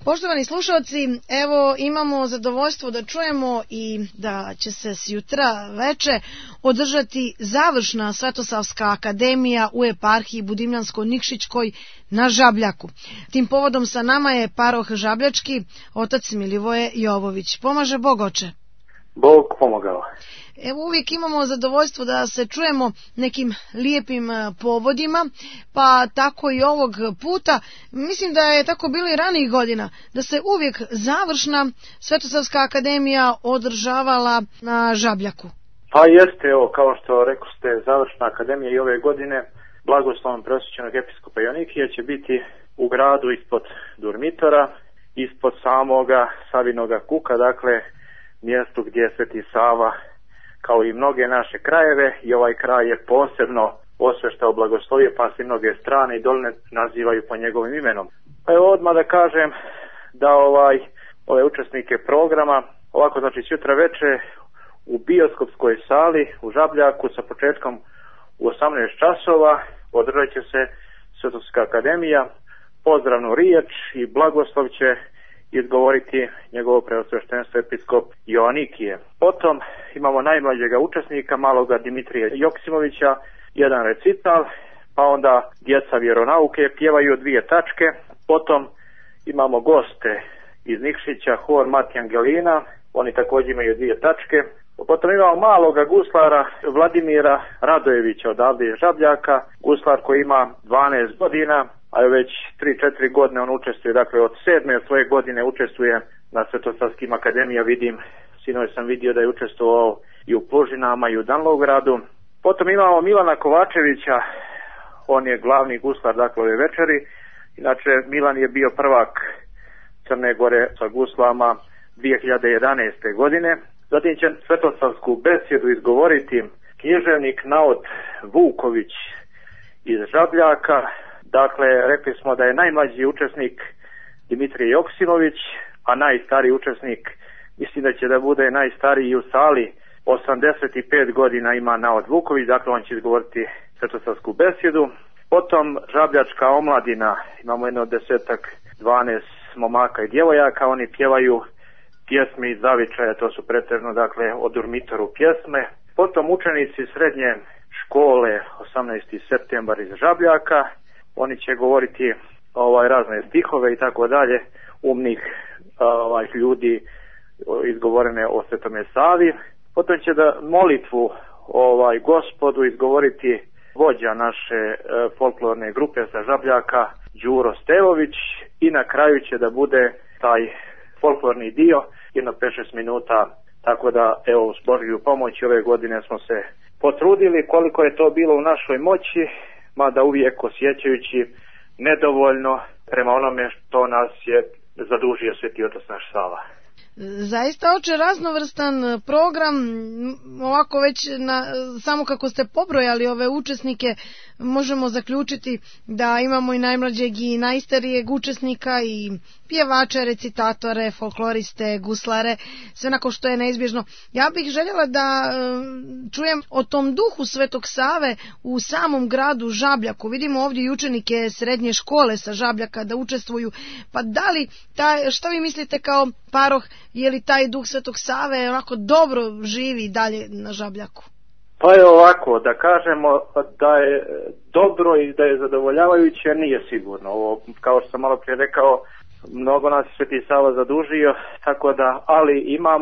Poštovani slušalci, evo imamo zadovoljstvo da čujemo i da će se sjutra veče održati završna Svetosavska akademija u eparhiji Budimljansko-Nikšićkoj na Žabljaku. Tim povodom sa nama je paroh žabljački, otac Milivoje Jovović. Pomaže Bog, oče. Bog pomogao. Evo uvijek imamo zadovoljstvo da se čujemo nekim lijepim povodima, pa tako i ovog puta. Mislim da je tako bilo i ranijih godina, da se uvijek završna Svetosavska akademija održavala na Žabljaku. Pa jeste, evo, kao što rekoste, završna akademija i ove godine blagoslovom preosvećenog episkopa Joanikija će biti u gradu ispod Durmitora, ispod samoga Savinoga kuka, dakle mjestu gdje je Sveti Sava, kao i mnoge naše krajeve, i ovaj kraj je posebno osveštao, blagoslovio, pa se mnoge strane i doline nazivaju po njegovim imenom. Pa evo odmah da kažem da ove učesnike programa, ovako znači sutra veče u bioskopskoj sali u Žabljaku sa početkom u 18 časova održat će se Svetosavska akademija, pozdravnu riječ i blagoslov će izgovoriti njegovo preosveštenstvo episkop Joanikije. Potom imamo najmlađega učesnika, maloga Dimitrija Joksimovića, jedan recital, pa onda djeca vjeronauke pjevaju 2 tačke. Potom imamo goste iz Nikšića, hor Mati Angelina, oni također imaju 2 tačke. Potom imamo maloga guslara Vladimira Radojevića odavde iz Žabljaka, guslar koji ima 12 godina, a već 3-4 godine on učestvuje, dakle od 7. svoje godine učestvuje na Svetosavskim akademija, sinoć sam vidio da je učestvovao i u Plužinama i u Danlogradu. Potom imamo Milana Kovačevića, on je glavni guslar dakle ove večeri, inače Milan je bio prvak Crne Gore sa guslama 2011. godine. Zatim će Svetosavsku besjedu izgovoriti književnik Naot Vuković iz Žabljaka. Dakle, rekli smo da je najmlađi učesnik Dimitrije Joksimović, a najstariji učesnik, mislim da će da bude najstariji u sali, 85 godina ima Naot Vuković, dakle on će izgovoriti Svetosavsku besjedu. Potom Žabljačka omladina, imamo jedno 10-12 momaka i djevojaka, oni pjevaju pjesme iz zavičaja, to su pretežno dakle o Durmitoru pjesme. Potom učenici srednje škole 18. septembar iz Žabljaka, oni će govoriti razne stihove i tako dalje, umnih ljudi izgovorene o Svetome Savi. Potom će da molitvu Gospodu izgovoriti vođa naše folklorne grupe sa Žabljaka Đuro Stevović i na kraju će da bude taj folklorni dio, jedno 5-6 minuta, tako da evo s Božju pomoći ove godine smo se potrudili koliko je to bilo u našoj moći, mada uvijek osjećajući nedovoljno prema onome što nas je zadužio Sveti Otac naš Sava. Zaista, oče, raznovrstan program, ovako već samo kako ste pobrojali ove učesnike, možemo zaključiti da imamo i najmlađeg i najstarijeg učesnika i pjevače, recitatore, folkloriste, guslare, sve onako što je neizbježno. Ja bih željela da čujem o tom duhu Svetog Save u samom gradu Žabljaku. Vidimo ovdje i učenike srednje škole sa Žabljaka da učestvuju. Pa da li, što vi mislite kao paroh, je li taj duh Svetog Save onako dobro živi dalje na Žabljaku? Pa je ovako, da kažemo da je dobro i da je zadovoljavajuće, nije sigurno. Ovo, kao što sam malo prije rekao, mnogo nas je Sveti Sava zadužio, tako da, ali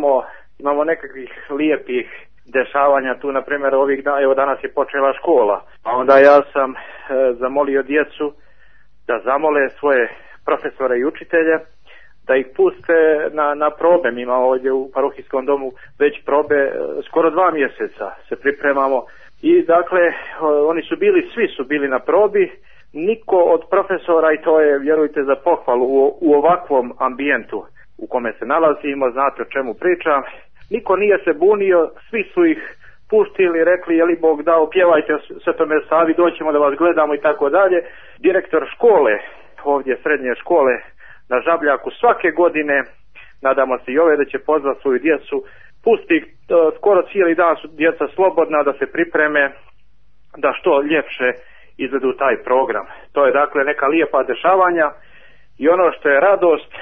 imamo nekakvih lijepih dešavanja tu, na primjer ovih dana, evo danas je počela škola, a onda ja sam zamolio djecu da zamole svoje profesore i učitelje da ih puste na probe. Mi imamo ovdje u parohijskom domu već probe, skoro 2 mjeseca se pripremamo i dakle oni su bili, svi su bili na probi, niko od profesora, i to je vjerujte za pohvalu u ovakvom ambijentu u kome se nalazimo, znate o čemu pričam, niko nije se bunio, svi su ih pustili, rekli je li Bog dao, pjevajte Svetome Savi, doćemo da vas gledamo i tako dalje. Direktor škole, ovdje srednje škole na Žabljaku, svake godine, nadamo se i ove, da će pozvati svoju djecu, pusti skoro cijeli dan su djeca slobodna da se pripreme da što ljepše izvedu taj program. To je dakle neka lijepa dešavanja i ono što je radost,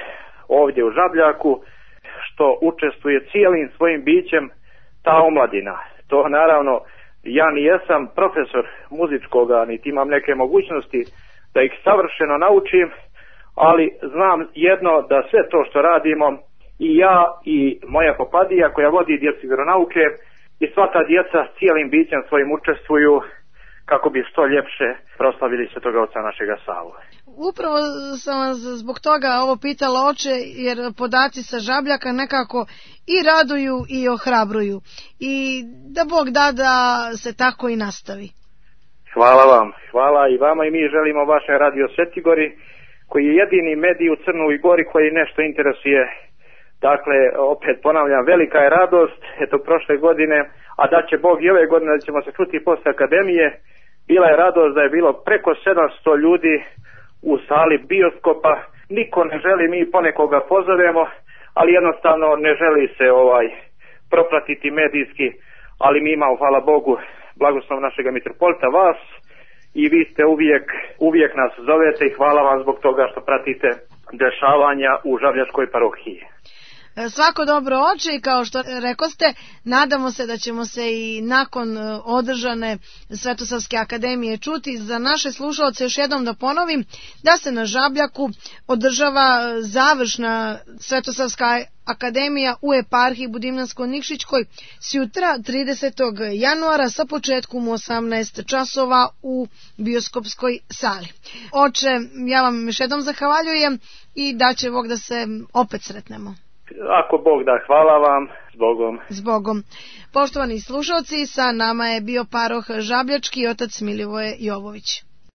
ovdje u Žabljaku, što učestvuje cijelim svojim bićem ta omladina. To naravno, ja ni jesam profesor muzičkoga, niti imam neke mogućnosti da ih savršeno naučim, ali znam jedno, da sve to što radimo, i ja i moja popadija koja vodi djecu vjeronauke, i sva ta djeca cijelim bićem svojim učestvuju kako bi što ljepše proslavili Svetoga Oca našega Savu. Upravo sam vas zbog toga ovo pitala, oče, jer podaci sa Žabljaka nekako i raduju i ohrabruju. I da Bog da da se tako i nastavi. Hvala vam, hvala i vama, i mi želimo vaše Radio Svetigori, koji je jedini medij u Crnoj Gori koji nešto interesuje. Dakle, opet ponavljam, velika je radost, eto prošle godine, a da će Bog i ove godine da ćemo se čuti posle akademije. Bila je radost da je bilo preko 700 ljudi u sali bioskopa. Niko ne želi, mi ponekoga pozovemo, ali jednostavno ne želi se propratiti medijski, ali mi imamo, hvala Bogu, blagoslov našega mitropolita, vas, i vi ste uvijek nas zovete, i hvala vam zbog toga što pratite dešavanja u Žabljačkoj parohiji. Svako dobro, oče, i kao što rekoste, nadamo se da ćemo se i nakon održane Svetosavske akademije čuti. Za naše slušalce još jednom da ponovim da se na Žabljaku održava završna Svetosavska akademija u eparhiji Budimljansko-Nikšićkoj sjutra 30. januara sa početkom u 18 časova u bioskopskoj sali. Oče, ja vam još jednom zahvaljujem i da će Bog da se opet sretnemo. Ako Bog da, hvala vam, zbogom. Zbogom. Poštovani slušalci, sa nama je bio paroh Žabljački, otac Milivoje Jovović.